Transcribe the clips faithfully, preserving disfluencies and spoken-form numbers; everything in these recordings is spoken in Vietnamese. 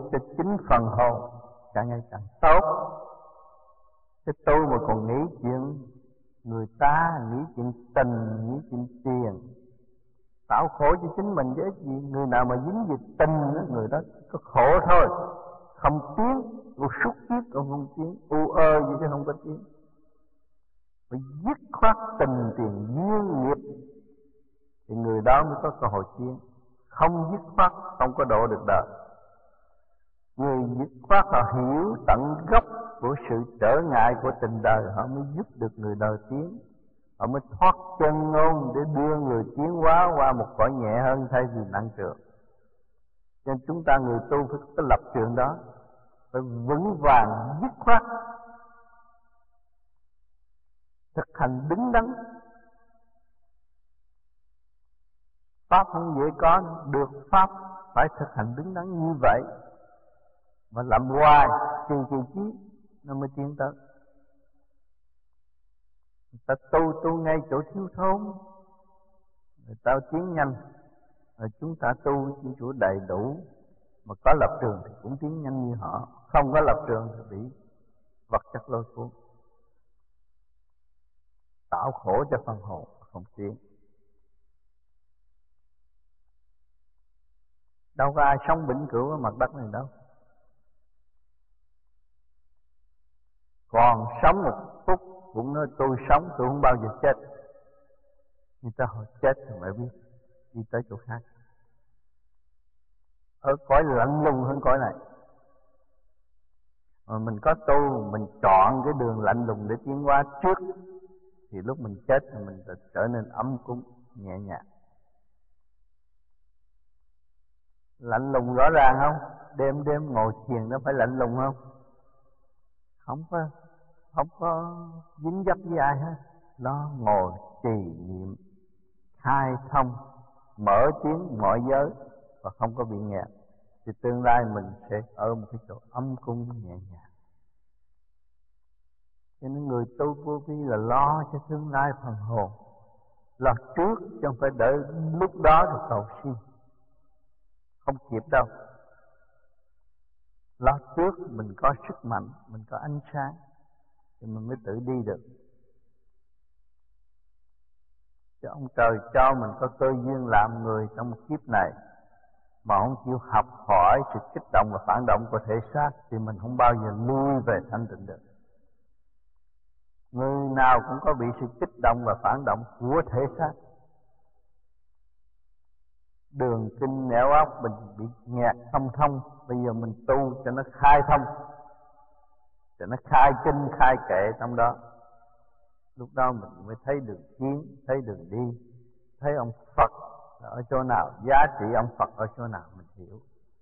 cho chính phần hồn càng ngày càng tốt. Cái tu mà còn nghĩ chuyện người ta, nghĩ chuyện tình, nghĩ chuyện tiền, tạo khổ cho chính mình chứ ít gì. Người nào mà dính về tình, người đó có khổ thôi, không tiến, u suốt kiếp còn không tiến, u ơ gì chứ không có tiến. Phải dứt khoát tình tiền duyên nghiệp thì người đó mới có cơ hội tiến. Không dứt khoát không có độ được đời. Người dứt khoát họ hiểu tận gốc của sự trở ngại của tình đời, họ mới giúp được người đời tiến. Họ mới thoát chân ngôn để đưa người tiến hóa qua một cõi nhẹ hơn thay vì nặng trược. Nên chúng ta người tu phải có lập trường đó, phải vững vàng dứt khoát, thực hành đứng đắn. Pháp không dễ có, được Pháp phải thực hành đứng đắn như vậy. Mà làm hoài, trì trì chí, nó mới tiến tới. Người ta tu, tu ngay chỗ thiếu thốn, người ta tiến nhanh. Rồi chúng ta tu trên chỗ đầy đủ, mà có lập trường thì cũng tiến nhanh như họ. Không có lập trường thì bị vật chất lôi cuốn, tạo khổ cho phần hồn, không tiến. Đâu có ai sống vĩnh cửu ở mặt đất này đâu. Còn sống một phút cũng nói tôi sống, tôi không bao giờ chết. Người ta hỏi chết rồi mới biết, đi tới chỗ khác. Ở cõi lạnh lùng hơn cõi này. Mà mình có tu, mình chọn cái đường lạnh lùng để tiến hóa trước, thì lúc mình chết thì mình sẽ trở nên ấm cúng, nhẹ nhàng. Lạnh lùng rõ ràng không? Đêm đêm ngồi thiền nó phải lạnh lùng không? Không có, không có dính dấp với ai hết. Nó ngồi trì niệm, khai thông, mở tiếng mọi giới và không có bị nghẹt. Thì tương lai mình sẽ ở một cái chỗ âm cung nhẹ nhàng. Cho nên người tu vô vi là lo cho tương lai phần hồn, lo trước chứ không phải đợi lúc đó rồi cầu xin. Không kịp đâu. Lo trước mình có sức mạnh, mình có ánh sáng thì mình mới tự đi được. Chứ ông trời cho mình có cơ duyên làm người trong một kiếp này mà không chịu học hỏi sự kích động và phản động của thể xác thì mình không bao giờ lui về thanh tịnh được. Người nào cũng có bị sự kích động và phản động của thể xác. Đường kinh nẻo óc mình bị nghẹt không thông. Bây giờ mình tu cho nó khai thông, cho nó khai kinh khai kệ trong đó. Lúc đó mình mới thấy đường tiến, thấy đường đi, thấy ông Phật ở chỗ nào, giá trị ông Phật ở chỗ nào mình hiểu.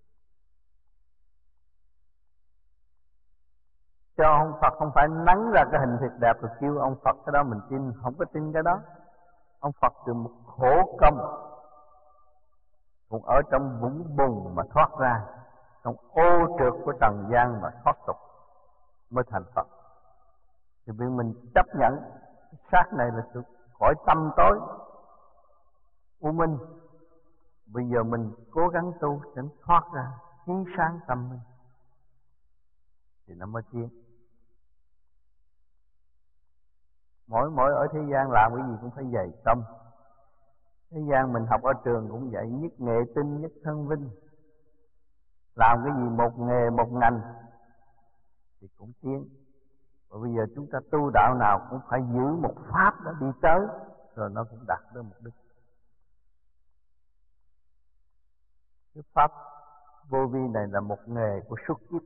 Cho ông Phật không phải nắng ra cái hình thiệt đẹp rồi kêu ông Phật, cái đó mình tin, không có tin cái đó. Ông Phật từ một khổ công, cũng ở trong vũng bùn mà thoát ra, trong ô trượt của trần gian mà thoát tục mới thành Phật. Thì vì mình chấp nhận cái xác này là sự cõi tâm tối u minh. Bây giờ mình cố gắng tu để thoát ra, chiếu sáng tâm mình thì nó mới tiến. Mỗi mỗi ở thế gian làm cái gì cũng phải dày công. Thế gian mình học ở trường cũng vậy, nhất nghệ tinh nhất thân vinh. Làm cái gì một nghề một ngành thì cũng tiến. Và bây giờ chúng ta tu đạo nào cũng phải giữ một pháp đó đi tới, rồi nó cũng đạt đến mục đích. Cái pháp vô vi này là một nghề của suốt kiếp.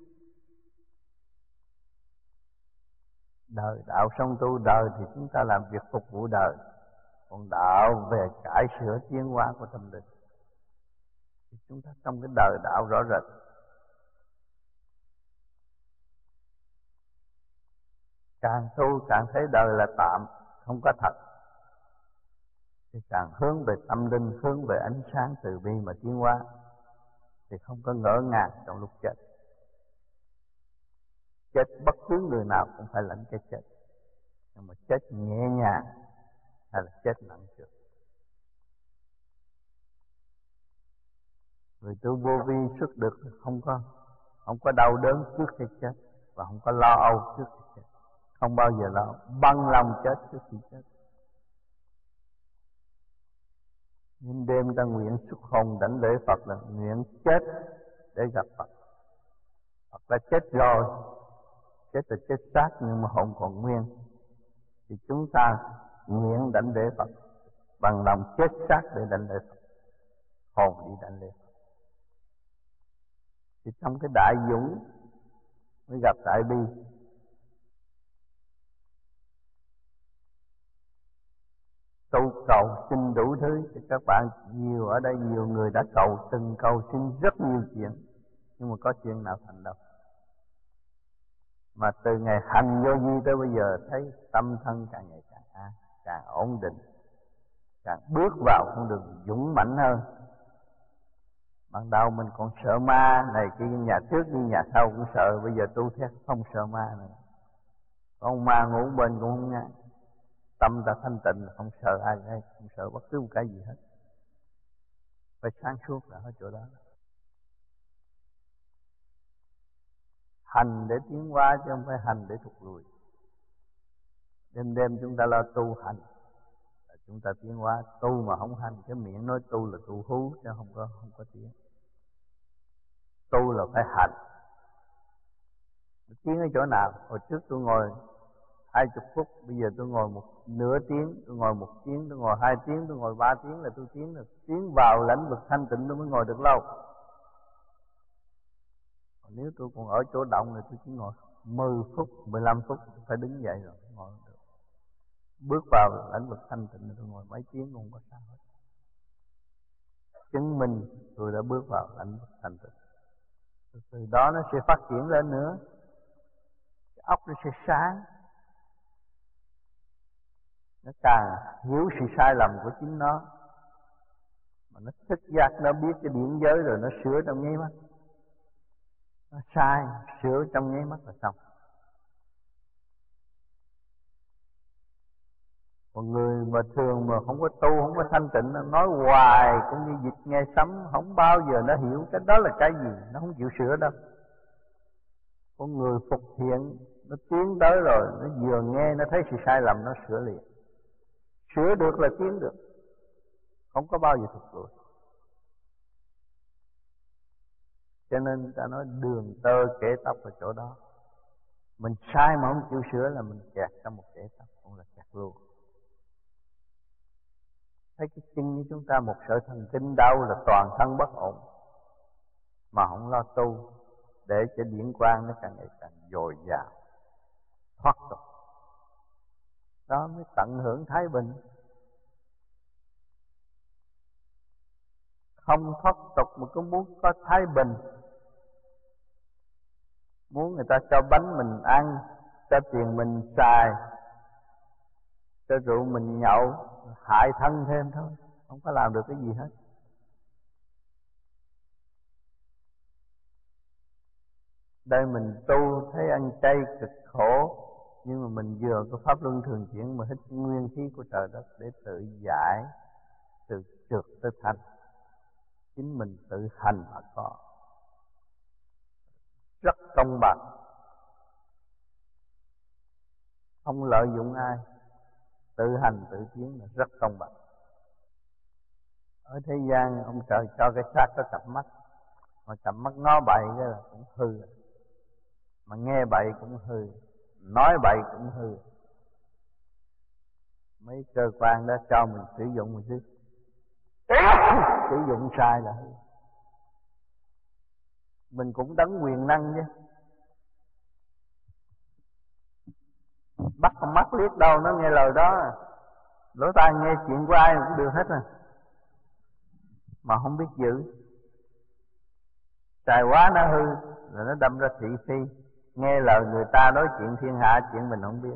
Đời đạo xong tu đời thì chúng ta làm việc phục vụ đời. Còn đạo về cải sửa tiến hóa của tâm linh thì chúng ta trong cái đời đạo rõ rệt. Càng tu càng thấy đời là tạm, không có thật, thì càng hướng về tâm linh, hướng về ánh sáng từ bi mà tiến hóa, thì không có ngỡ ngàng trong lúc chết. Chết bất cứ người nào cũng phải lãnh cái chết, nhưng mà chết nhẹ nhàng hay là chết nặng trược. Người tu vô vi xuất được không có không có đau đớn trước khi chết, và không có lo âu trước khi chết, không bao giờ lo, bằng lòng chết trước khi chết. Nên đêm ta nguyện xuất hồn đảnh lễ Phật là nguyện chết để gặp Phật. Phật đã chết rồi, chết là chết xác nhưng mà hồn còn nguyên, thì chúng ta nguyện đảnh lễ Phật, bằng lòng chết xác để đảnh lễ Phật, hồn đi đảnh lễ Phật. Thì trong cái đại dũng mới gặp đại bi. Tu cầu xin đủ thứ, thì các bạn nhiều ở đây, nhiều người đã cầu, từng cầu xin rất nhiều chuyện, nhưng mà có chuyện nào thành đâu. Mà từ ngày hành vô vi tới bây giờ thấy tâm thân càng ngày càng an, càng ổn định, càng bước vào con đường dũng mãnh hơn. Ban đầu mình còn sợ ma này kia, nhà trước đi nhà sau cũng sợ, bây giờ tu theo không sợ ma nữa. Con ma ngủ bên cũng không nghe. Tâm ta thanh tịnh, không sợ ai hết, không sợ bất cứ một cái gì hết. Phải sáng suốt là ở chỗ đó. Hành để tiến hóa chứ không phải hành để thụt lùi. Đêm đêm chúng ta lo tu hành là chúng ta tiến hóa. Tu mà không hành, cái miệng nói tu là tu hú chứ không có không có tiến. Tu là phải hành. Tiến ở chỗ nào? Hồi trước tôi ngồi hai chục phút, bây giờ tôi ngồi một nửa tiếng, tôi ngồi một tiếng, tôi ngồi hai tiếng, tôi ngồi ba tiếng là tôi tiến được. Tiến vào lãnh vực thanh tịnh tôi mới ngồi được lâu. Còn nếu tôi còn ở chỗ động thì tôi chỉ ngồi mười phút, mười lăm phút tôi phải đứng dậy rồi ngồi được. Bước vào lãnh vực thanh tịnh tôi ngồi mấy tiếng cũng không có sao hết. Chứng minh tôi đã bước vào lãnh vực thanh tịnh. Từ đó nó sẽ phát triển lên nữa. Cái óc nó sẽ sáng. Nó càng hiểu sự sai lầm của chính nó, mà nó thức giác, nó biết cái điển giới rồi nó sửa trong nháy mắt. Nó sai, sửa trong nháy mắt là xong. Còn người mà thường mà không có tu, không có thanh tịnh, nó nói hoài cũng như vịt nghe sấm, không bao giờ nó hiểu cái đó là cái gì, nó không chịu sửa đâu. Con người phục thiện, nó tiến tới rồi, nó vừa nghe nó thấy sự sai lầm nó sửa liền. Sửa được là tiến được, không có bao giờ thụt lùi. Cho nên ta nói đường tơ kẽ tóc ở chỗ đó. Mình sai mà không chịu sửa là mình kẹt trong một kẽ tóc, cũng là kẹt luôn. Thấy cái chân của chúng ta một sợi thần kinh đau là toàn thân bất ổn, mà không lo tu để cho điển quang nó càng ngày càng dồi dào, thoát tục. Đó mới tận hưởng thái bình. Không thoát tục mà cứ muốn có thái bình, muốn người ta cho bánh mình ăn, cho tiền mình xài, cho rượu mình nhậu, hại thân thêm thôi, không có làm được cái gì hết. Đây mình tu thấy ăn chay cực khổ, nhưng mà mình vừa có pháp luân thường chuyển mà hít nguyên khí của trời đất để tự giải, tự trượt tới thành. Chính mình tự hành mà có. Rất công bằng, không lợi dụng ai, tự hành tự tiến là rất công bằng. Ở thế gian ông trời cho cái xác có cặp mắt, mà cặp mắt ngó bậy cái là cũng hư, mà nghe bậy cũng hư, nói bậy cũng hư. Mấy cơ quan đó cho mình sử dụng mình chứ sử dụng sai là hư. Mình cũng đấng quyền năng chứ, bắt con mắt liếc đâu nó nghe lời đó, lỗ tai nghe chuyện của ai cũng được hết à, mà không biết giữ. Xài quá nó hư là nó đâm ra thị phi, nghe lời người ta nói chuyện thiên hạ, chuyện mình không biết.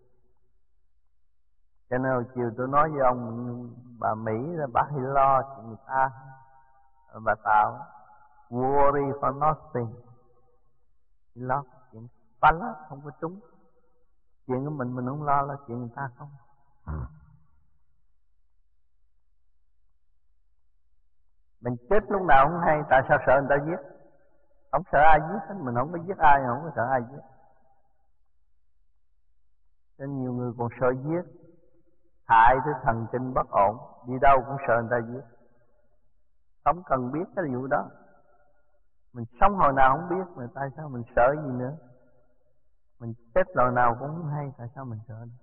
Cho nên hồi chiều tôi nói với ông bà Mỹ là bà hay lo chuyện người ta, bà Tạo worry for nothing, lo chuyện phá lát không có trúng. Chuyện của mình mình không lo, là chuyện người ta không. Mình chết lúc nào không hay, tại sao sợ người ta giết? Không sợ ai giết hết, mình không có giết ai, không có sợ ai giết. Nên nhiều người còn sợ giết, hại tới thần kinh bất ổn, đi đâu cũng sợ người ta giết. Không cần biết cái vụ đó. Mình sống hồi nào không biết, mà tại sao mình sợ gì nữa? Mình chết lần nào cũng không hay, tại sao mình sợ nữa?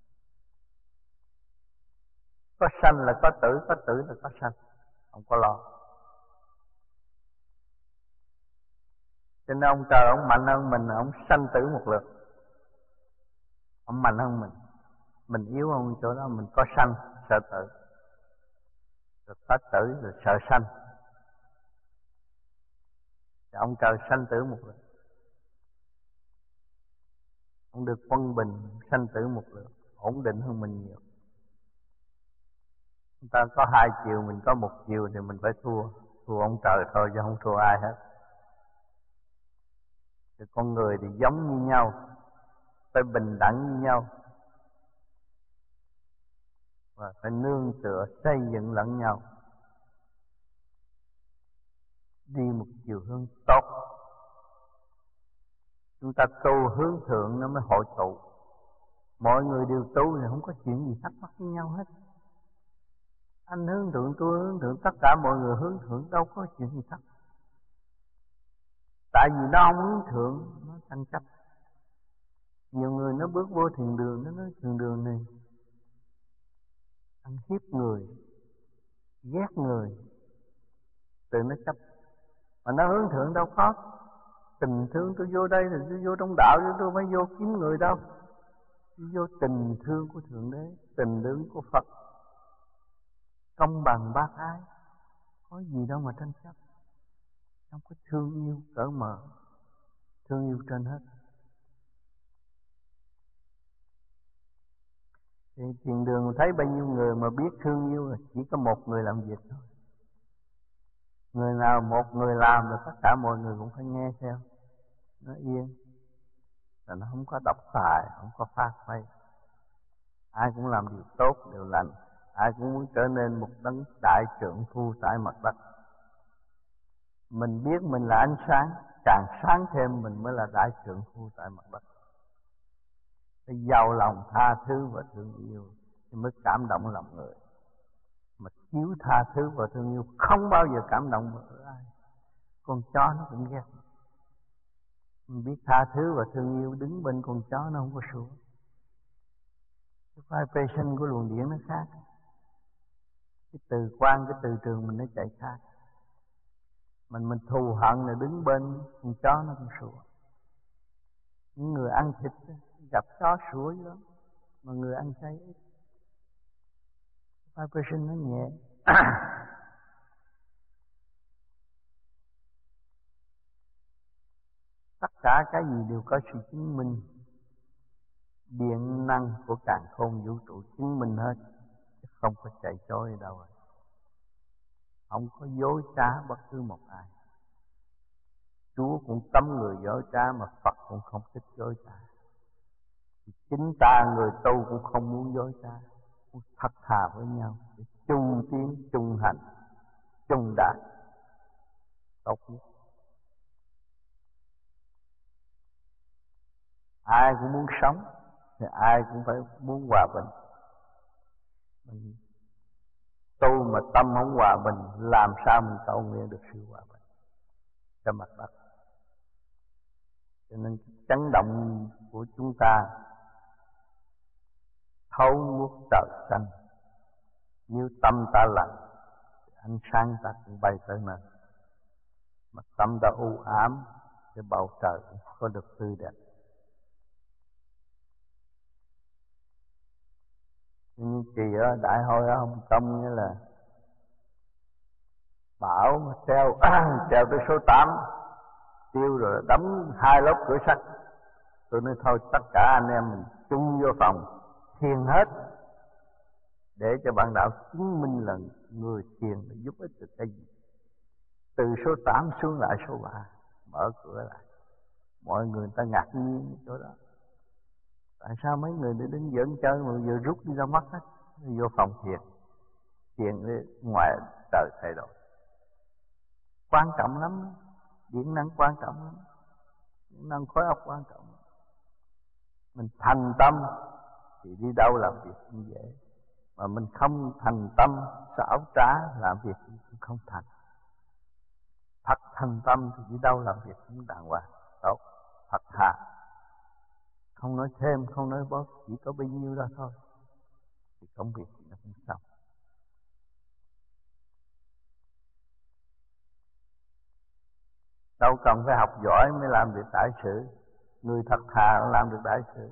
Có sanh là có tử, có tử là có sanh, không có lo. Cho nên ông trời ông mạnh hơn mình, ông sanh tử một lượt. Ông mạnh hơn mình. Mình yếu hơn chỗ đó, mình có sanh, sợ tử. Rồi có tử, rồi sợ sanh. Thì ông trời sanh tử một lượt. Ông được quân bình, sanh tử một lượt, ổn định hơn mình nhiều. Chúng ta có hai chiều, mình có một chiều thì mình phải thua. Thua ông trời thôi chứ không thua ai hết. Thì con người thì giống như nhau, phải bình đẳng như nhau, và phải nương tựa xây dựng lẫn nhau, đi một chiều hướng tốt. Chúng ta tu hướng thượng nó mới hội tụ. Mọi người đều tu thì không có chuyện gì thắc mắc với nhau hết. Anh hướng thượng, tôi hướng thượng, tất cả mọi người hướng thượng, đâu có chuyện gì thắc mắc. Tại vì nó không hướng thượng, nó tranh chấp. Nhiều người nó bước vô thiền đường, nó nói thiền đường này ăn hiếp người, ghét người, từ nó chấp. Mà nó hướng thượng đâu có. Tình thương tôi vô đây thì tôi vô trong đạo, chứ tôi phải vô kiếm người đâu. Tôi vô tình thương của Thượng Đế, tình thương của Phật, công bằng bác ái, có gì đâu mà tranh chấp. Không có thương yêu cỡ mở, thương yêu trên hết. Thì thiền đường thấy bao nhiêu người mà biết thương yêu, chỉ có một người làm việc thôi. Người nào một người làm là tất cả mọi người cũng phải nghe theo. Nó yên, là nó không có độc tài, không có phát huy. Ai cũng làm điều tốt, điều lành. Ai cũng muốn trở nên một đấng đại trượng phu tại mặt đất. Mình biết mình là ánh sáng, càng sáng thêm mình mới là đại trượng phu tại mặt đất. Phải giàu lòng tha thứ và thương yêu thì mới cảm động lòng người. Mà thiếu tha thứ và thương yêu không bao giờ cảm động với ai. Con chó nó cũng ghét. Mình biết tha thứ và thương yêu, đứng bên con chó nó không có sủa. Cái vibration của luồng điển nó khác. Cái từ quan, cái từ trường mình nó chạy khác. Mình mình thù hận là đứng bên con chó nó cũng sủa. Những người ăn thịt gặp chó sủa dữ lắm, mà người ăn chay ít. Vibration nó nhẹ. Tất cả cái gì đều có sự chứng minh. Điện năng của càn khôn vũ trụ chứng minh hết, không có chạy chối ở đâu rồi. Không có dối trá bất cứ một ai. Chúa cũng cấm người dối trá, mà Phật cũng không thích dối trá. Chính ta người tu cũng không muốn dối trá, muốn thật thà với nhau để chung tiến, chung hành, chung đạt tốt nhất. Ai cũng muốn sống thì ai cũng phải muốn hòa bình. Mình tu mà tâm không hòa bình, làm sao mình cầu nguyện được sự hòa bình trên mặt đất. Cho nên chấn động của chúng ta thấu nuốt trời xanh. Như tâm ta lạnh, ánh sáng ta cũng bay tới nơi. Mà tâm ta u ám, cái bầu trời cũng có được tươi đẹp. Nhưng kỳ ở đại hội ở Hồng Kông nghĩa là bão mà treo treo tới số tám, tiêu rồi đóng hai lớp cửa sắt. Tôi nói thôi tất cả anh em mình chung vô phòng thiền hết, để cho bạn đạo chứng minh là người thiền để giúp ích được cái gì. Từ số tám xuống lại số ba, mở cửa lại, mọi người ta ngạc nhiên chỗ đó. Tại sao mấy người để đứng giỡn chơi mà vừa rút đi ra mắt hết, vô phòng thiền, thiền ngoài trời thay đổi. Quan trọng lắm. Điện năng quan trọng lắm. Điện năng khối óc quan trọng. Mình thành tâm thì đi đâu làm việc cũng dễ. Mà mình không thành tâm, xảo trá, làm việc cũng không thành. Thật thành tâm thì đi đâu làm việc cũng đàng hoàng, tốt, thật thà. Không nói thêm, không nói bớt, chỉ có bấy nhiêu đó thôi. Thì công việc nó cũng xong. Đâu cần phải học giỏi mới làm được đại sự. Người thật thà làm được đại sự.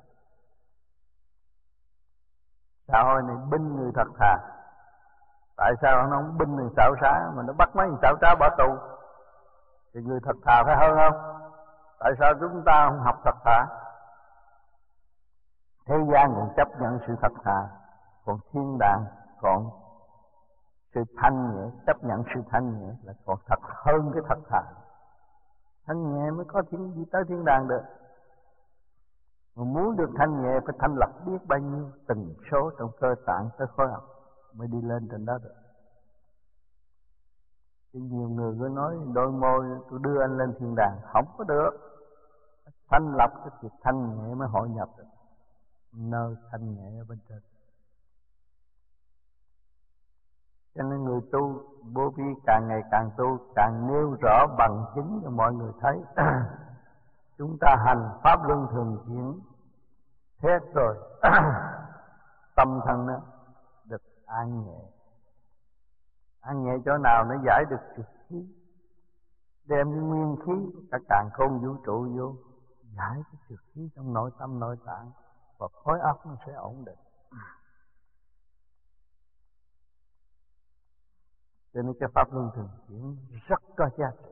Xã hội này binh người thật thà. Tại sao nó không binh người xảo trá, mà nó bắt mấy người xảo trá bỏ tù? Thì người thật thà phải hơn không? Tại sao chúng ta không học thật thà? Thế gian còn chấp nhận sự thật thà, còn thiên đàng còn sự thanh nhẹ, chấp nhận sự thanh nhẹ là còn thật hơn cái thật thà. Thanh nhẹ mới có thiên đi tới thiên đàng được. Mà muốn được thanh nhẹ phải thanh lọc biết bao nhiêu từng số trong cơ tạng tới khối óc mới đi lên trên đó được. Thì nhiều người cứ nói đôi môi tôi đưa anh lên thiên đàng, không có được. Thanh lọc cái việc thanh nhẹ mới hội nhập được. Nơi thanh nhẹ ở bên trên. Cho nên người tu Bố Thí càng ngày càng tu, càng nêu rõ bằng chứng cho mọi người thấy. Chúng ta hành pháp luân thường chuyển, thế rồi tâm thân nó được an nhẹ. An nhẹ chỗ nào nó giải được trực khí, đem cái nguyên khí cả càn khôn vũ trụ vô, giải cái trực khí trong nội tâm nội tạng, và khối óc nó sẽ ổn định. Cho nên cái pháp luân thường chuyển rất có giá trị.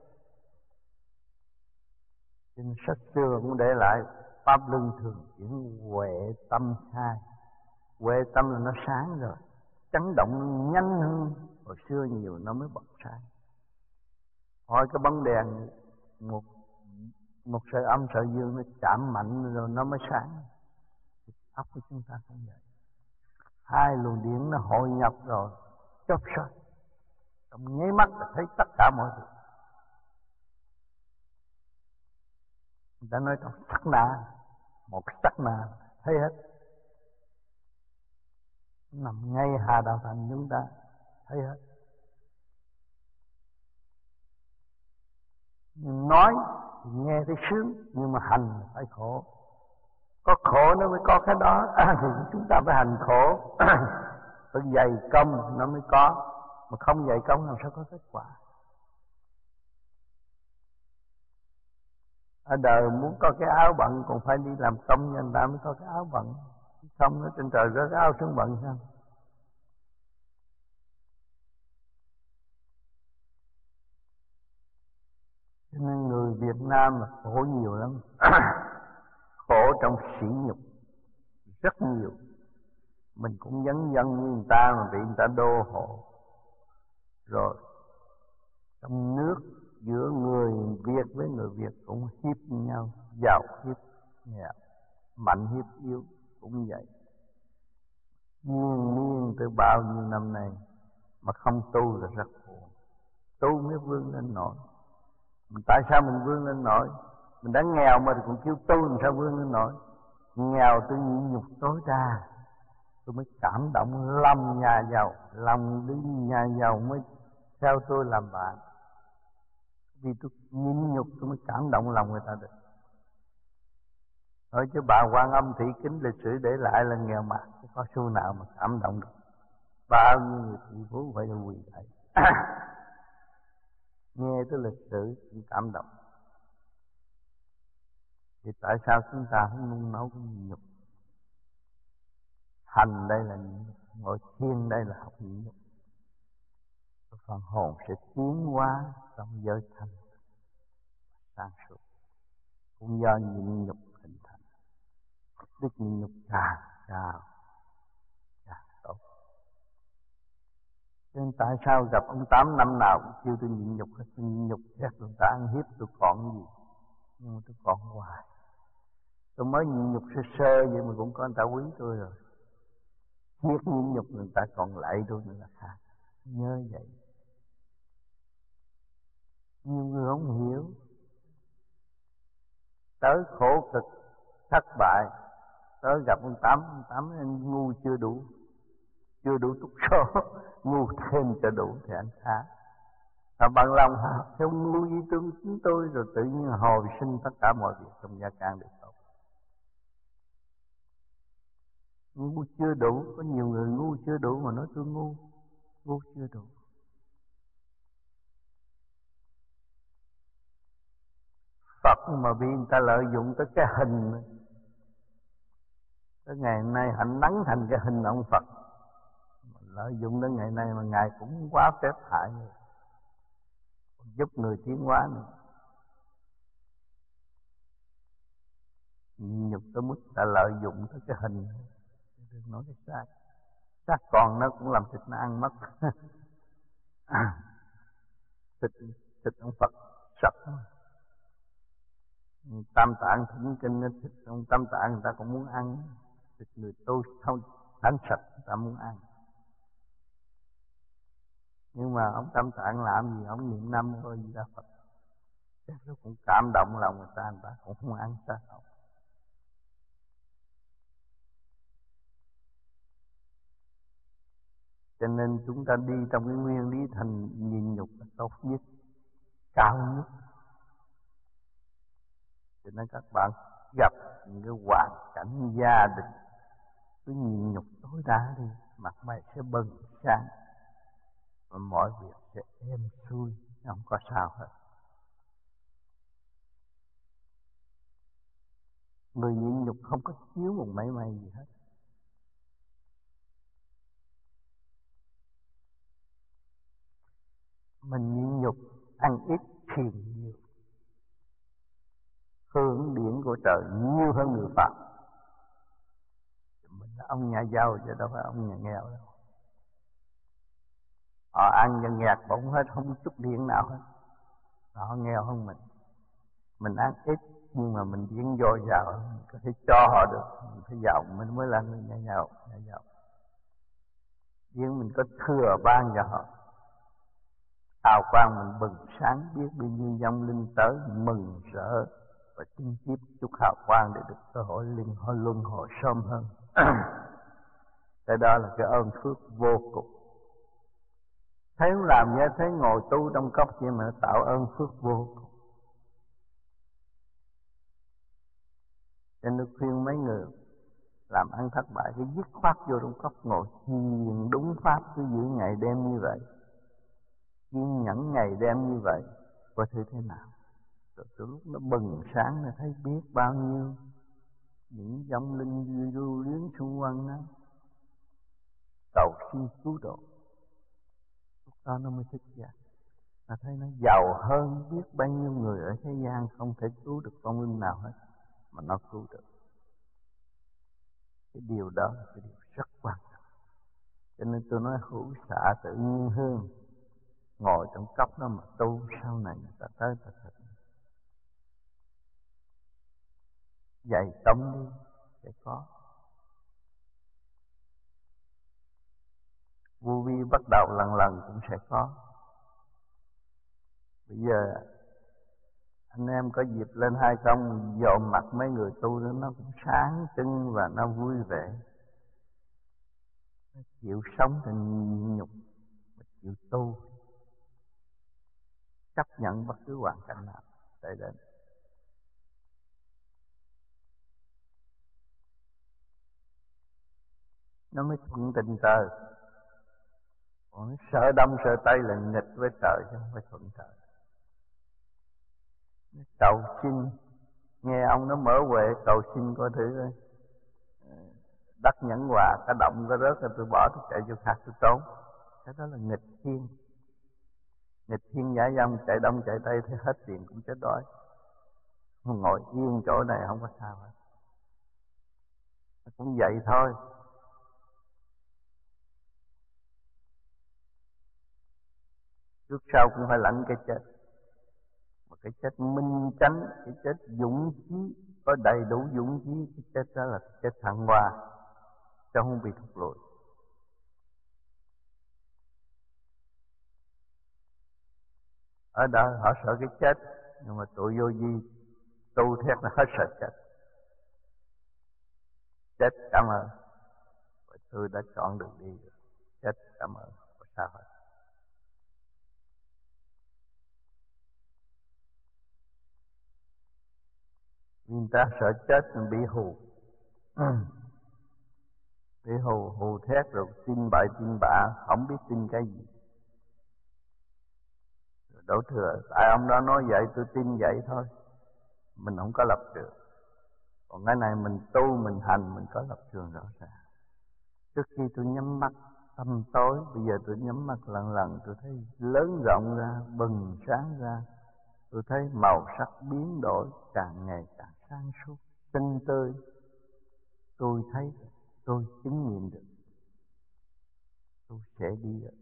Trên sách xưa cũng để lại pháp luân thường chuyển huệ tâm khai. Huệ tâm là nó sáng rồi, chấn động nó nhanh hơn hồi xưa nhiều, nó mới bật sáng. Hỏi cái bóng đèn, một một sợi âm sợi dương nó chạm mạnh rồi nó mới sáng. Óc của chúng ta cũng vậy. Hai luồng điện nó hội nhập rồi, chớp sáng. Trong nháy mắt là thấy tất cả mọi việc. Người ta nói trong sắc na, một sắc na thấy hết. Nằm ngay Hà Đạo Thành chúng ta thấy hết. Nhưng nói thì nghe thấy sướng, nhưng mà hành phải khổ. Có khổ nó mới có cái đó. Thì chúng ta phải hành khổ. Phải dày công nó mới có. Mà không dày công làm sao có kết quả. Ở đời muốn có cái áo bận còn phải đi làm công cho người ta mới có cái áo bận. Không nó trên trời rớt áo xuống bận sao? Cho nên người Việt Nam là khổ nhiều lắm. Khổ trong sỉ nhục rất nhiều. Mình cũng dấn dân như người ta mà bị người ta đô hộ. Rồi trong nước giữa người Việt với người Việt cũng hiếp nhau, giàu hiếp nghèo, mạnh hiếp yếu cũng vậy. Nhiên niên từ bao nhiêu năm nay mà không tu là rất khổ. Tu mới vươn lên nổi. Tại sao mình vươn lên nổi? Mình đã nghèo mà cũng kêu tu làm sao vươn lên nổi? Nghèo tôi nhịn nhục tối đa, tôi mới cảm động lòng nhà giàu, lòng đi nhà giàu mới theo tôi làm bạn. Vì tôi nhịn nhục tôi mới cảm động lòng người ta được. Nói chứ bà Quan Âm Thị Kính lịch sử để lại là nghèo mạt, có xu nào mà cảm động được. Bao nhiêu người thị phú phải là quỳ lạy. Nghe tới lịch sử cũng cảm động. Thì tại sao chúng ta không nung nấu cái nhịn nhục? Hành đây là nhịn nhục, ngồi thiền đây là học nhịn nhục. Phần hồn sẽ tiến hóa trong giới thanh sáng suốt, cũng do nhịn nhục hình thành. Đức nhịn nhục càng cao càng tốt. Nên tại sao gặp ông Tám năm nào cũng kêu tôi nhịn nhục, tôi nhịn nhục chắc người ta ăn hiếp tôi còn cái gì, nhưng mà tôi còn hoài. Tôi mới nhịn nhục sơ sơ vậy mà cũng có người ta quý tôi rồi. Biết nhịn nhục người ta còn lại tôi nữa là khác. Nhớ vậy. Nhiều người không hiểu, tới khổ cực thất bại, tới gặp ông Tám, ông Tám anh ngu chưa đủ, chưa đủ túc số, ngu thêm cho đủ thì anh tha. Và bằng lòng học theo ngu với tương chúng tôi, rồi tự nhiên hồi sinh tất cả mọi việc trong gia can được tốt. Ngu chưa đủ, có nhiều người ngu chưa đủ mà nói tôi ngu, ngu chưa đủ. Phật mà bị người ta lợi dụng tới cái hình, tới ngày nay hạnh nắng thành cái hình ông Phật, lợi dụng đến ngày nay mà Ngài cũng quá phép hại người, giúp người tiến hóa nữa. Nhục tới mức ta lợi dụng tới cái hình, đừng nói cái xác, xác còn nó cũng làm thịt nó ăn mất. thịt thịt ông Phật sạch. Tam Tạng thỉnh kinh, thịt ông Tam Tạng người ta cũng muốn ăn, thịt người tu không thánh sạch người ta muốn ăn. Nhưng mà ông Tam Tạng làm gì? Ông niệm Nam Mô Di Đà Phật, chắc nó cũng cảm động lòng người ta, người ta cũng không ăn sao không. Cho nên chúng ta đi trong cái nguyên lý thành nhịn nhục là tốt nhất, cao nhất. Cho nên các bạn gặp những cái hoàn cảnh gia đình cứ nhịn nhục tối đa đi, mặt mày sẽ bừng sáng và mọi việc sẽ êm xuôi, không có sao hết. Người nhịn nhục không có thiếu một mảy may gì hết. Mình nhịn nhục, ăn ít thiền nhiều, hưởng điển của trời nhiều hơn người Phạm. Mình là ông nhà giàu chứ đâu phải ông nhà nghèo đâu. Họ ăn cho nghẹt bụng hết, không chút điển nào hết. Họ nghèo hơn mình. Mình ăn ít nhưng mà mình điển dồi dào, mình có thể cho họ được, mình phải giàu mình mới là người nhà giàu, nhà giàu. Điển mình có thừa ban cho họ. Hào quang mình bừng sáng, biết bao nhiêu dòng linh tới mừng rỡ và chinh chiếp chút hào quang để được cơ hội linh hồi luân hồi sớm hơn. Cái đó là cái ơn phước vô cùng. Thấy không làm như thấy ngồi tu trong cốc vậy mà tạo ơn phước vô cùng. Cho nên khuyên mấy người làm ăn thất bại cứ dứt khoát vô trong cốc ngồi thiền đúng pháp, cứ giữ ngày đêm như vậy, kiên nhẫn ngày đêm như vậy, coi thử thế nào. Rồi từ lúc nó bừng sáng nó thấy biết bao nhiêu những vong linh lưu luyến xung quanh nó cầu xin cứu độ. Lúc đó nó mới thức dậy, nó thấy nó giàu hơn biết bao nhiêu người ở thế gian không thể cứu được vong linh nào hết, mà nó cứu được. Cái điều đó là cái điều rất quan trọng. Cho nên tôi nói hữu xạ tự nhiên hương, ngồi trong cốc đó mà tu, sau này người ta tới ta thực. Dạy tâm đi sẽ có. Vô vi bắt đầu lần lần cũng sẽ có. Bây giờ anh em có dịp lên hai công dòm mặt mấy người tu đó, nó cũng sáng trưng và nó vui vẻ. Nó chịu sống thì nhịn nhục, chịu tu, chấp nhận bất cứ hoàn cảnh nào xảy đến. Nó mới thuận tình trời. Còn sợ đông sợ tây là nghịch với trời chứ không phải thuận trời. Cầu xin, nghe ông nó mở huệ cầu xin coi thử đất nhẫn hòa, cái động cái rớt, tôi bỏ tôi chạy vô khác tôi trốn. Cái đó là nghịch thiên. Nghịch thiên giả dâm, chạy đông chạy tây thì hết tiền cũng chết đói. Ngồi yên chỗ này không có sao hết. Cũng vậy thôi. Trước sau cũng phải lãnh cái chết. Một cái chết minh chánh, cái chết dũng chí, có đầy đủ dũng chí, cái chết đó là chết thăng hoa, chứ không bị thụt lùi. Ở đó họ sợ cái chết, nhưng mà tụi vô vi tu thét là hết sợ chết. Chết cảm ơn, tôi đã chọn được đi rồi. Chết cảm ơn, không sao hết. Người ta sợ chết mình bị hù. Bị hù, hù thét rồi tin bậy tin bạ, không biết tin cái gì. Rồi đổ thừa, tại ông đó nói vậy tôi tin vậy thôi. Mình không có lập trường. Còn cái này mình tu, mình hành, mình có lập trường rõ ràng. Trước khi tôi nhắm mắt tâm tối, bây giờ tôi nhắm mắt lần lần, tôi thấy lớn rộng ra, bừng sáng ra. Tôi thấy màu sắc biến đổi, càng ngày càng sáng suốt, tinh tươi. Tôi thấy, tôi chứng nghiệm được. Tôi sẽ đi được.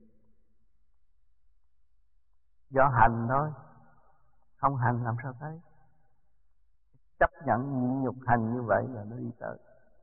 Do hành thôi, không hành làm sao thấy. Chấp nhận nhịn nhục hành như vậy là nó đi tới.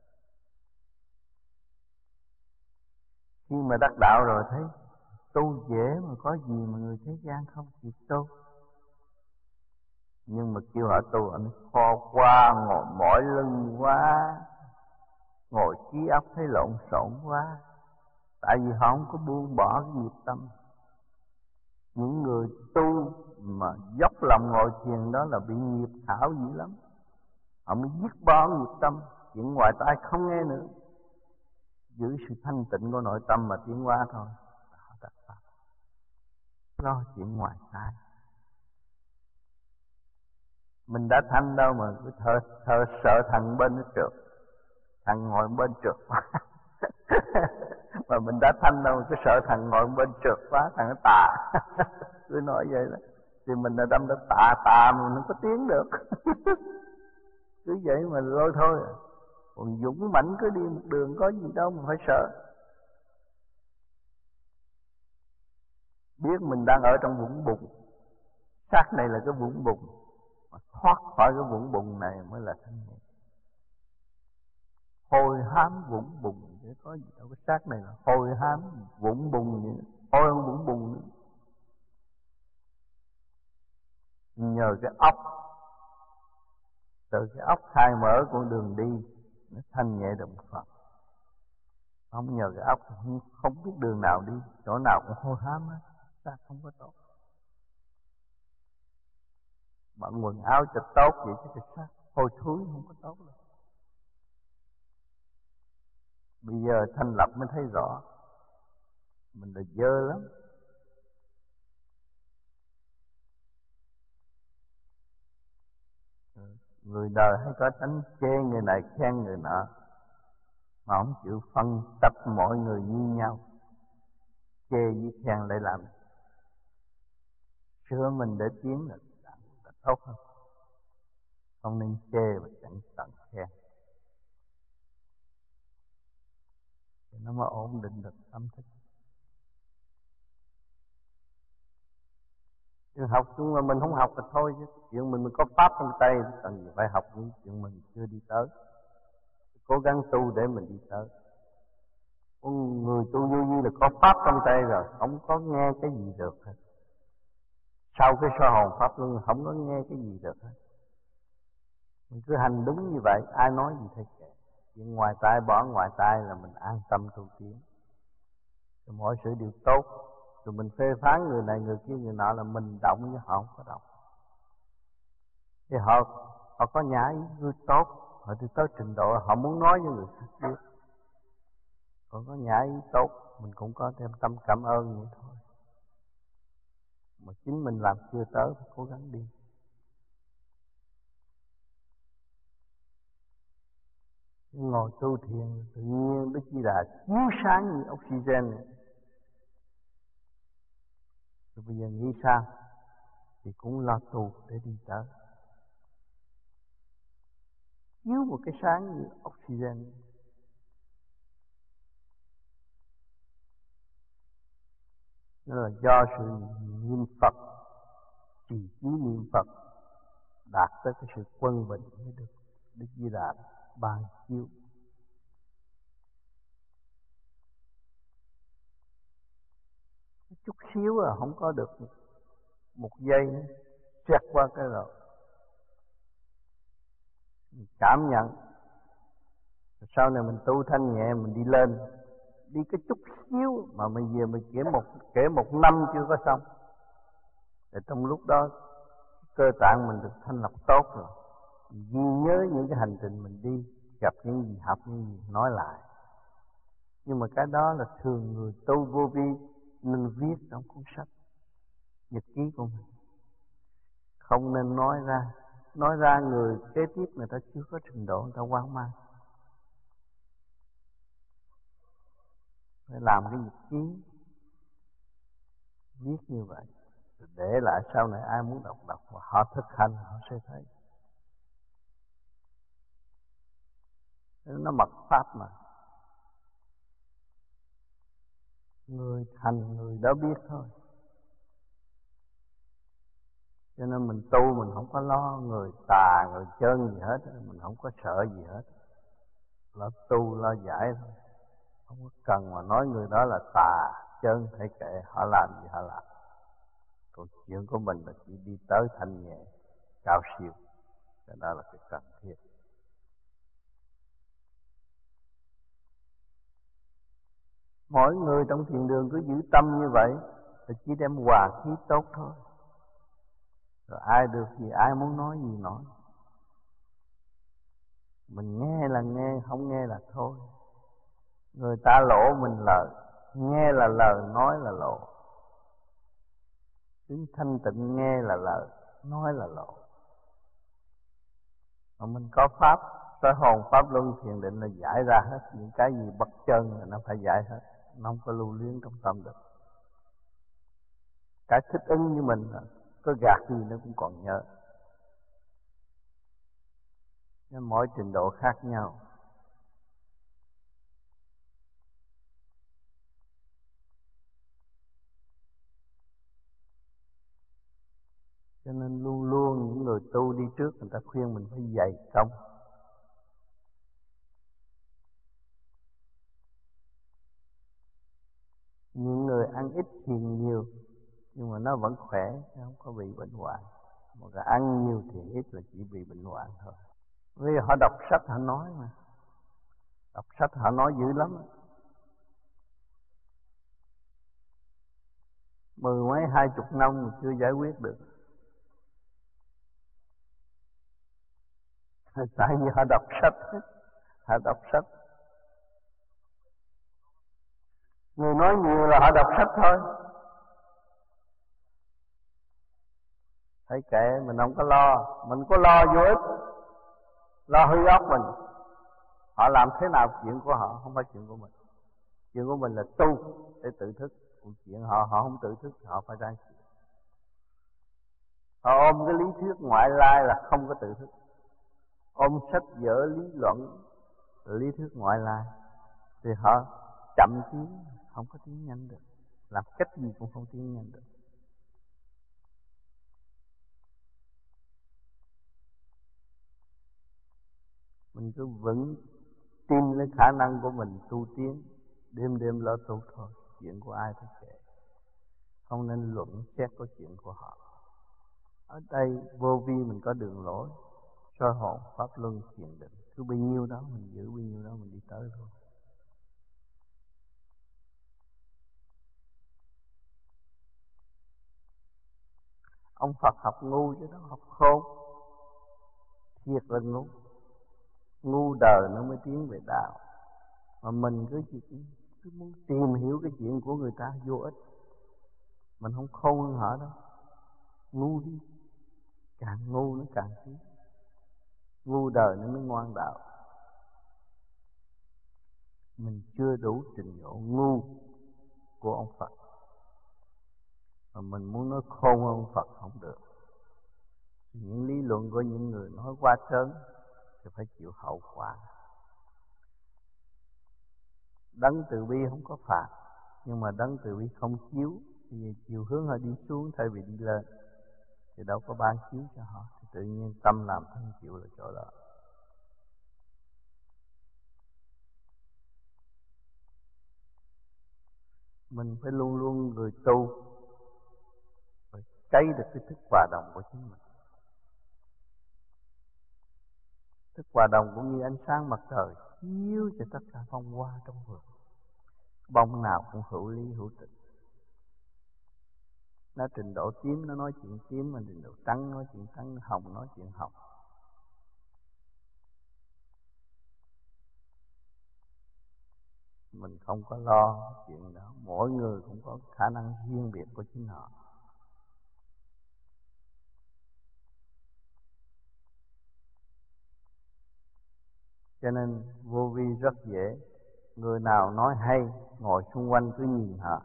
Khi mà đắc đạo rồi thấy tu dễ mà có gì mà người thế gian không chịu tu. Nhưng mà kêu họ tu họ nói kho quá, ngồi mỏi lưng quá, ngồi trí óc thấy lộn xộn quá. Tại vì họ không có buông bỏ cái nghiệp tâm. Những người tu mà dốc lòng ngồi thiền đó là bị nghiệp khảo dữ lắm. Họ mới dứt bỏ nghiệp tâm, chuyện ngoài tai không nghe nữa, giữ sự thanh tịnh của nội tâm mà tiến hóa thôi. Họ đã pháp lo chuyện ngoài tai. Mình đã thanh đâu mà cứ thờ, thờ sợ thằng bên nó trượt, thằng ngồi bên trượt quá. Mà mình đã thanh đâu mà cứ sợ thằng ngồi bên trượt quá, thằng nó tà. Cứ nói vậy đó. Thì mình là đâm đã tà tà mà mình không có tiến được. Cứ vậy mà lôi thôi. Còn dũng mãnh cứ đi một đường có gì đâu mà phải sợ. Biết mình đang ở trong vũng bùn. Xác này là cái vũng bùn. Mà thoát khỏi cái vũng bùn này mới là thanh nhẹ. Hôi hám vũng bùn chứ có gì đâu. Cái xác này là hôi hám vũng bùn vậy. Hôi hơn vũng bùn nữa. Nhờ cái óc, từ cái óc khai mở con đường đi, nó thanh nhẹ được một phần. Không nhờ cái óc không, không biết đường nào đi, chỗ nào cũng hôi hám hết, xác không có tốt. Bận quần áo cho tốt vậy chứ cái xác hôi thối không có tốt đâu. Bây giờ thanh lập mới thấy rõ, mình là dơ lắm. Người đời hay có tánh chê người này khen người nọ, mà không chịu phân tách mọi người như nhau. Chê với khen lại làm sửa mình để tiến là, là tốt hơn. Không nên chê và chẳng tận khen, thì nó mới ổn định được tâm thức. Chứ học nhưng mà mình không học thì thôi chứ. Chuyện mình mình có pháp trong tay, cần phải học những chuyện mình chưa đi tới. Cố gắng tu để mình đi tới. Con người tu vô vi là có pháp trong tay rồi, không có nghe cái gì được hết. Sau cái soi hồn pháp luân không có nghe cái gì được hết. Mình cứ hành đúng như vậy, ai nói gì thì kệ. Chuyện ngoài tai bỏ ngoài tai là mình an tâm tu tiến. Rồi mọi sự đều tốt. Rồi mình phê phán người này người kia người nọ là mình động chứ họ không có động. Thì họ họ có nhã ý người tốt, họ đi tới trình độ họ muốn nói với người khác biết. Còn có nhã ý tốt, mình cũng có thêm tâm cảm ơn vậy thôi. Mà chính mình làm chưa tới, phải cố gắng đi. Ngồi tu thiền tự nhiên Đức Di Đà chiếu sáng như oxygen này. Rồi bây giờ nghĩ sao? Thì cũng lo tu để đi tới. Chiếu một cái sáng như oxygen. Đó là do sự niệm Phật, trì trí niệm Phật đạt tới cái sự quân bình mới được Đức Di Đà ban chiếu. Chút xíu là không có được một giây nữa, trượt qua cái rồi. mình cảm nhận. Rồi sau này mình tu thanh nhẹ, mình đi lên, đi cái chút xíu mà mình về mình kể một kể một năm chưa có xong. Để trong lúc đó cơ tạng mình được thanh lọc tốt rồi, ghi nhớ những cái hành trình mình đi, gặp những gì, học những gì, nói lại. Nhưng mà cái đó là thường người tu vô vi nên viết trong cuốn sách nhật ký của mình, không nên nói ra. Nói ra người kế tiếp người ta chưa có trình độ, người ta hoang mang. Phải làm cái nhật ký, viết như vậy, để lại sau này ai muốn đọc đọc và họ thực hành họ sẽ thấy. Nó mật pháp mà, người thành người đó biết thôi. Cho nên mình tu mình không có lo người tà người chân gì hết, mình không có sợ gì hết, lo tu lo giải thôi. Không có cần mà nói người đó là tà chân, hãy kệ họ làm gì họ làm. Còn chuyện của mình là chỉ đi tới thanh nhẹ cao siêu, cái đó là cái cần thiết. Mỗi người trong thiền đường cứ giữ tâm như vậy, thì chỉ đem hòa khí tốt thôi. Rồi ai được gì, ai muốn nói gì nói. Mình nghe là nghe, không nghe là thôi. Người ta lỗ mình lời, nghe là lời, nói là lộ. Tiếng thanh tịnh nghe là lời, nói là lộ. Mà mình có pháp, soi hồn pháp luân thiền định là giải ra hết. Những cái gì bất chân là nó phải giải hết, nó không có lưu luyến trong tâm được. Cái thích ứng như mình, có gạt gì nó cũng còn nhớ. Nên mỗi trình độ khác nhau. Cho nên luôn luôn những người tu đi trước người ta khuyên mình phải dày công. Những người ăn ít thiền nhiều nhưng mà nó vẫn khỏe, nó không có bị bệnh hoạn. Mà cái ăn nhiều thiền ít là chỉ bị bệnh hoạn thôi. Vì họ đọc sách họ nói mà. Đọc sách họ nói dữ lắm. Mười mấy hai chục năm mà chưa giải quyết được. Tại vì họ đọc sách, họ đọc sách. Người nói nhiều là họ đọc sách thôi. Thấy kệ, mình không có lo, mình có lo vô ích, lo hư óc mình. Họ làm thế nào chuyện của họ, không phải chuyện của mình. Chuyện của mình là tu để tự thức. Còn chuyện họ, họ không tự thức, họ phải ra chuyện. Họ ôm cái lý thuyết ngoại lai là không có tự thức. Ôm sách vở lý luận, lý thuyết ngoại lai, thì họ chậm tiến, không có tiến nhanh được. Làm cách gì cũng không tiến nhanh được. Mình cứ vững tin lấy khả năng của mình tu tiến, đêm đêm lo tu thôi. Chuyện của ai thì kệ, không nên luận xét có chuyện của họ. Ở đây vô vi mình có đường lối, soi hồn pháp luân thiền định, cứ bao nhiêu đó mình giữ, bao nhiêu đó mình đi tới thôi. Ông Phật học ngu chứ đó học khôn, thiệt là ngu. Ngu đời nó mới tiến về đạo. Mà mình cứ chỉ cứ muốn tìm hiểu cái chuyện của người ta vô ích. Mình không khôn hơn họ đâu. Ngu đi, càng ngu nó càng tiến. Ngu đời nó mới ngoan đạo. Mình chưa đủ trình độ ngu của ông Phật, mà mình muốn nói khôn hơn ông Phật không được. Những lý luận của những người nói quá trớn thì phải chịu hậu quả. Đấng từ bi không có phạt, nhưng mà đấng từ bi không chiếu, thì chiều hướng họ đi xuống thay vì đi lên, thì đâu có ban chiếu cho họ. Thì tự nhiên tâm làm thân chịu là chỗ đó. Mình phải luôn luôn người tu phải cấy được cái thức hòa đồng của chính mình. Thức hòa đồng cũng như ánh sáng mặt trời chiếu cho tất cả phong hoa trong vườn. Bông nào cũng hữu lý hữu tình. Nó trình độ tím nó nói chuyện tím, mà trình độ trắng nói chuyện trắng, hồng nói chuyện hồng. Mình không có lo chuyện đó. Mỗi người cũng có khả năng riêng biệt của chính họ. Cho nên vô vi rất dễ. Người nào nói hay, ngồi xung quanh cứ nhìn họ,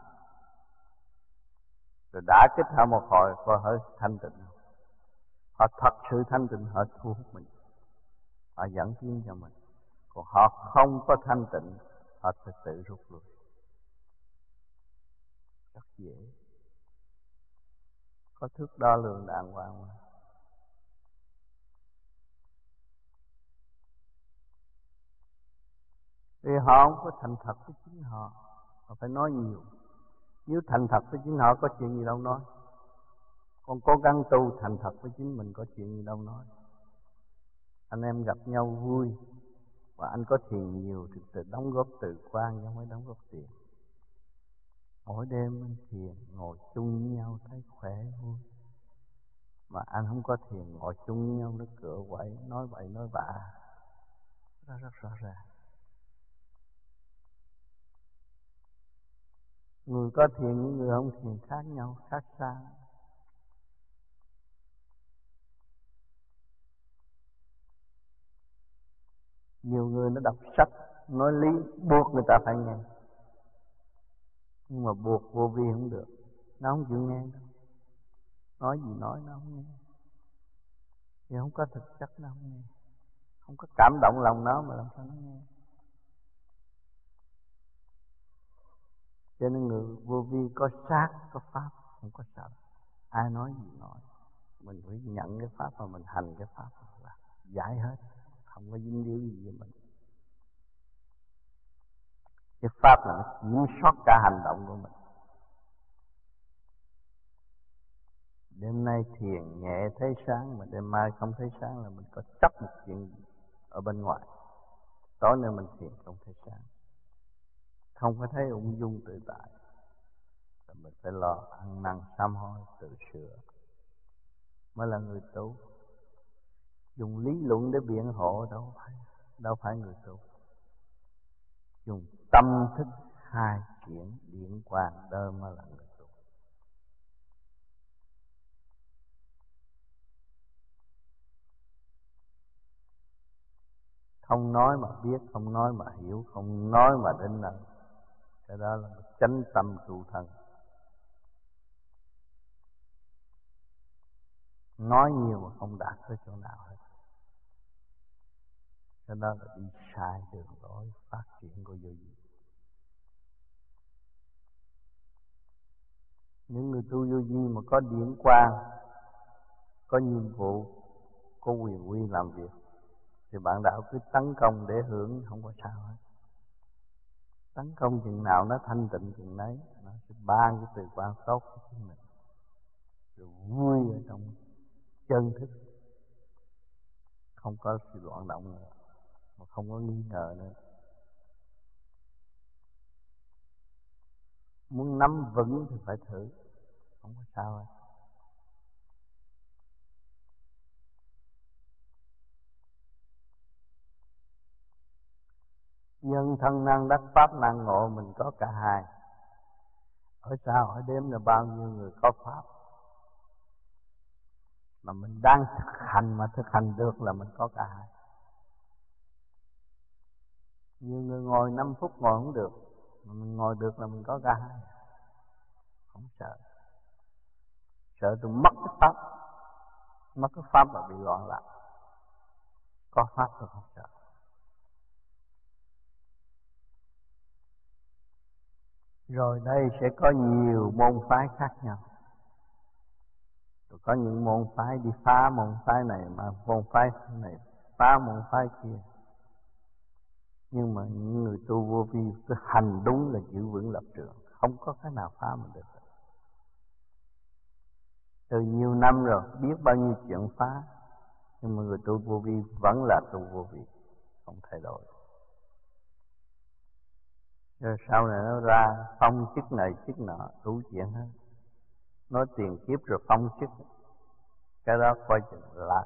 rồi đã kích họ một hồi, coi hơi thanh tịnh. Họ thật sự thanh tịnh, họ thu hút mình, họ dẫn tiến cho mình. Còn họ không có thanh tịnh, họ sẽ tự rút lui. Rất dễ. Có thước đo lường đàng hoàng mà. Vì họ không có thành thật với chính họ, họ phải nói nhiều. Nếu thành thật với chính họ có chuyện gì đâu nói. Còn cố gắng tu thành thật với chính mình có chuyện gì đâu nói. Anh em gặp nhau vui, và anh có thiền nhiều thì tự đóng góp tự quan, chứ không phải đóng góp tiền. Mỗi đêm anh thiền, ngồi chung với nhau thấy khỏe vui. Mà anh không có thiền, ngồi chung với nhau nó cựa quậy, nói bậy nói bạ. Đó rất rõ ràng. Người có thiền với người không thiền khác nhau, khác xa. Nhiều người nó đọc sách, nói lý, buộc người ta phải nghe. Nhưng mà buộc vô vi không được. Nó không chịu nghe đâu. Nói gì nói nó không nghe. Thì không có thực chất nó không nghe. Không có cảm động lòng nó mà làm sao nó nghe. Cho nên người vô vi có sát, có pháp, không có sợ. Ai nói gì nói. Mình phải nhận cái pháp mà mình hành cái pháp là giải hết. Không có dính líu gì với mình. Cái pháp là nó kiểm soát cả hành động của mình. Đêm nay thiền nhẹ thấy sáng, mà đêm mai không thấy sáng là mình có chấp một chuyện ở bên ngoài. Tối nay mình thiền không thấy sáng, không có thấy ung dung tự tại, rồi mình phải lo ăn năn sám hối tự sửa mới là người tu. Dùng lý luận để biện hộ đâu phải đâu phải người tu. Dùng tâm thức hai chuyển điện quang đó mới là người tu. Không nói mà biết, không nói mà hiểu, không nói mà định là cái đó là chánh tâm trụ thân. Nói nhiều mà không đạt tới chỗ nào hết. Cái đó là đi sai đường lối phát triển của vô vi. Những người tu vô vi mà có điển quang, có nhiệm vụ, có quyền uy làm việc, thì bạn đạo cứ tấn công để hưởng, không có sao hết. Tấn công chừng nào nó thanh tịnh chừng đấy, nó sẽ ban cái từ quan tốt cho chính mình, rồi vui ở trong chân thức, không có sự loạn động nữa, mà không có nghi ngờ nữa. Muốn nắm vững thì phải thử, không có sao hết. Nhân thân năng đắc pháp năng ngộ, mình có cả hai. Ở sao ở đêm là bao nhiêu người có pháp, mà mình đang thực hành mà thực hành được là mình có cả hai. Nhiều người ngồi năm phút ngồi không được, mà mình ngồi được là mình có cả hai. Không sợ. Sợ tôi mất cái pháp, mất cái pháp là bị loạn lạc. Có pháp tôi không sợ. Rồi đây sẽ có nhiều môn phái khác nhau. Rồi có những môn phái đi phá môn phái này, mà môn phái này phá môn phái kia. Nhưng mà những người tu vô vi cứ hành đúng là giữ vững lập trường, không có cái nào phá mình được. Từ nhiều năm rồi biết bao nhiêu chuyện phá, Nhưng mà người tu vô vi vẫn là tu vô vi, không thay đổi. Rồi sau này nó ra phong chức này chức nọ đủ chuyện hết. Nói tiền kiếp rồi phong chức, cái đó coi chừng lạc.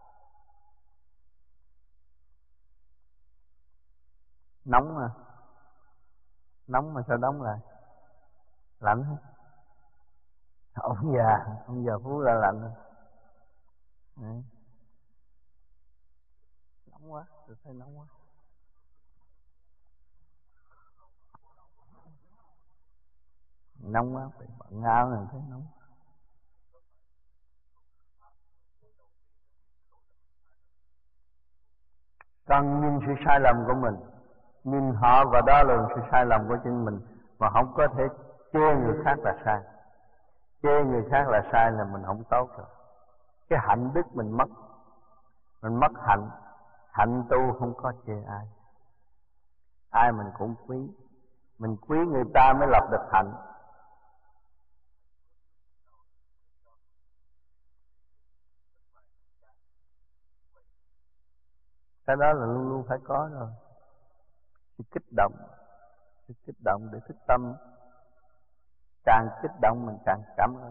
Nóng mà, nóng mà sao đóng lại? Lạnh hết. Ông già, ông già Phú là lạnh. Đấy. Nóng quá, tôi thấy nóng quá. Nóng quá, phải bận áo này thấy nóng. Cần nhìn sự sai lầm của mình, nhìn họ và đo lường sự sai lầm của chính mình, mà không có thể chê người khác là sai. Chê người khác là sai là mình không tốt rồi. Cái hạnh đức mình mất, mình mất hạnh. Hạnh tu không có chê ai, ai mình cũng quý. Mình quý người ta mới lập được hạnh. Cái đó là luôn luôn phải có rồi. Sự kích động, sự kích động để thức tâm. Càng kích động mình càng cảm ơn.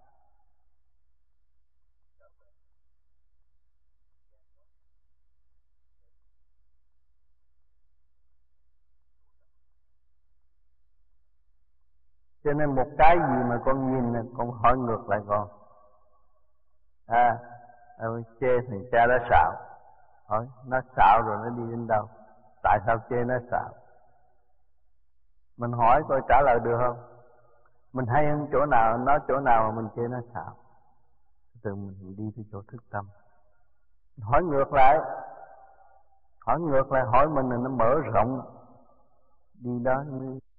Cho nên một cái gì mà con nhìn, con hỏi ngược lại con. À, chê thằng cha đã xạo. Hỏi, nó xạo rồi nó đi đến đâu? Tại sao chê nó xạo? Mình hỏi coi trả lời được không? Mình hay hơn chỗ nào, nói chỗ nào mà mình chê nó xạo. Từ mình đi tới chỗ thức tâm. Hỏi ngược lại. Hỏi ngược lại, hỏi mình là nó mở rộng. Đi đó mới